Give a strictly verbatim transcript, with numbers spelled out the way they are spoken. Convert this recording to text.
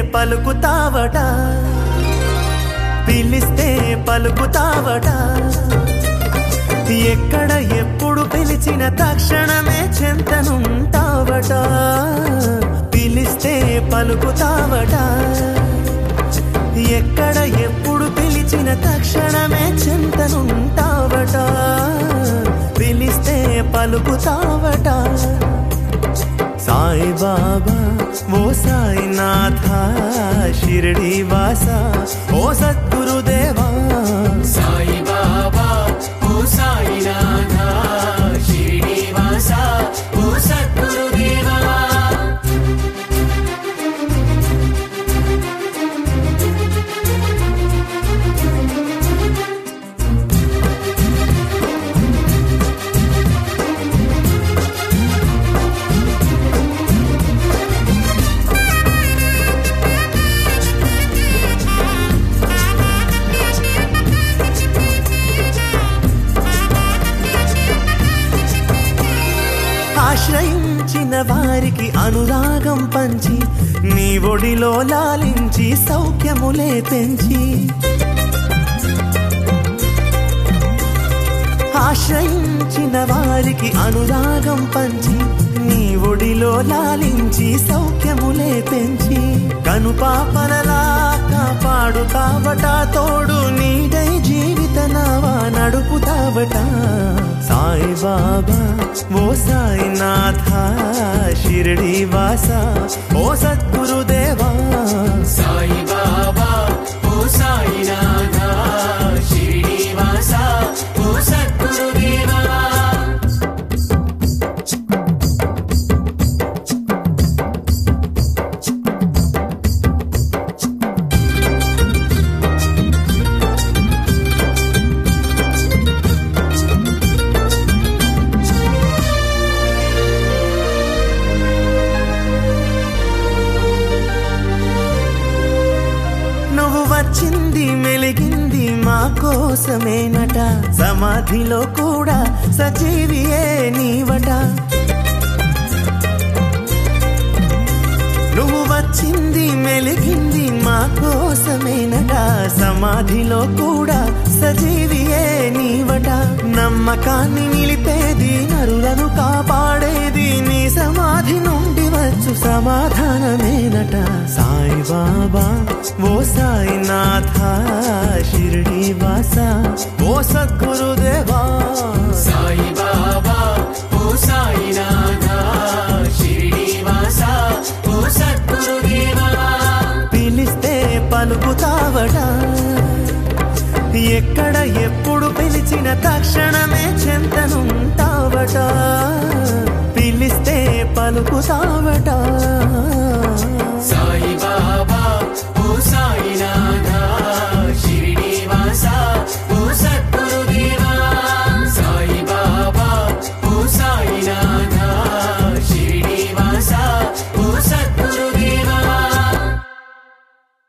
పలుకుతావట పిలిస్తే పలుకుతావట ఎక్కడ ఎప్పుడు పిలిచిన తక్షణమే చెంతనుంటావట పిలిస్తే పలుకుతావట ఎక్కడ ఎప్పుడు పిలిచిన తక్షణమే చెంతనుంటావట పిలిస్తే పలుకుతావట సాయి బాబా ఓ సాయినాథ షిరిడి వాసా ఓ సద్గురుదేవా సాయి బాబా ఓ సాయినాథ షిరిడి వాసా ఓ సద్గురుదేవా ఆశ్రయించిన వారికి అనురాగం పంచి నీ ఒడిలో లాలించి సౌఖ్యములే పెంచి ఆశ్రయించిన వారికి అనురాగం పంచి నీ ఒడిలో లాలించి సౌఖ్యములే పెంచి కనుపాపనలా కాపాడుతావట తోడు నీడై జీవిత నావా నడుపుతావట సాయి బాబా ఓ సాయినాథ షిరిడి వాసా ఓ సద్గురుదేవా సాయి బాబా ఓ సాయినాథ షిరిడి వాసా ఓ సద్గురుదేవా వచ్చింది మెలిగింది మా కోసమేనట సమాధిలో కూడా సజీవియే నీవట నువ్వు వచ్చింది మెలిగింది మా కోసమేనట సమాధిలో కూడా సజీవియే నీవట నమ్మకాన్ని నిలిపేది నరులను కాపాడేది నీ సమాధి నుండి వచ్చు సమాధానమేనట సాయి బాబా ఓ సాయినాథ షిరిడి వాసా ఓ సద్గురుదేవా సాయి బాబా ఓ సాయినాథ షిరిడి వాసా ఓ సద్గురుదేవా పిలిస్తే పలుకుతావట ఎక్కడ ఎప్పుడు పిలిచిన తక్షణమే చెంతనుంటావట పిలిస్తే పలుకుతావట